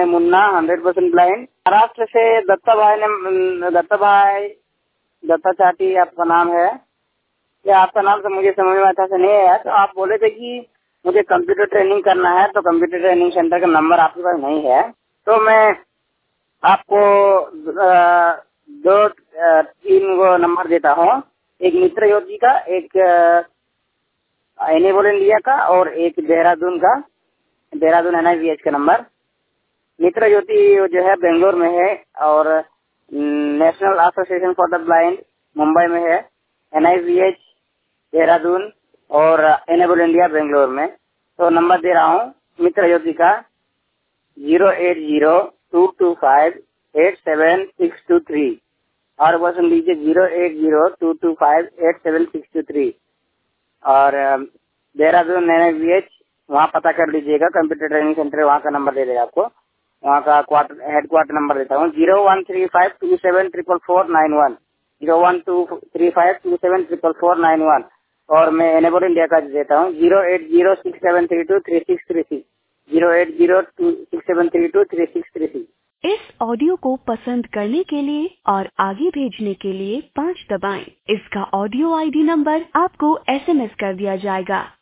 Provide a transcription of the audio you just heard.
Munna 100% blind. Maharashtra से दत्ता चाटी आपका नाम है। या आपका नाम से मुझे समझ में अच्छा से नहीं आया। तो आप बोले थे कि मुझे कंप्यूटर ट्रेनिंग करना है, तो कंप्यूटर ट्रेनिंग सेंटर का नंबर आपके पास नहीं है। तो मैं आपको तीन वो नंबर देता हूँ। एक मित्र योगी का, एक एनेबल इंडिया का और एक देहरादून NIVH का नंबर। मित्र ज्योति जो है बेंगलोर में है और national association for the blind Mumbai में है, NIVH देहरादून और एनेबल इंडिया बेंगलोर में। तो नंबर दे रहा हूँ मित्र ज्योति का 08022587623 और वो सुन लीजिए 08022587623 और देहरादून NIVH वहाँ पता कर लीजिएगा, कंप्यूटर ट्रेनिंग सेंटर वहाँ का नंबर दे देगा आपको। वहाँ का हेड क्वार्टर नंबर देता हूँ 0135274491 012352744491 और मैं एनेबल इंडिया का देता हूँ 08067323636 08067323636। इस ऑडियो को पसंद करने के लिए और आगे भेजने के लिए 5 दबाएं। इसका ऑडियो ID नंबर आपको SMS कर दिया जाएगा।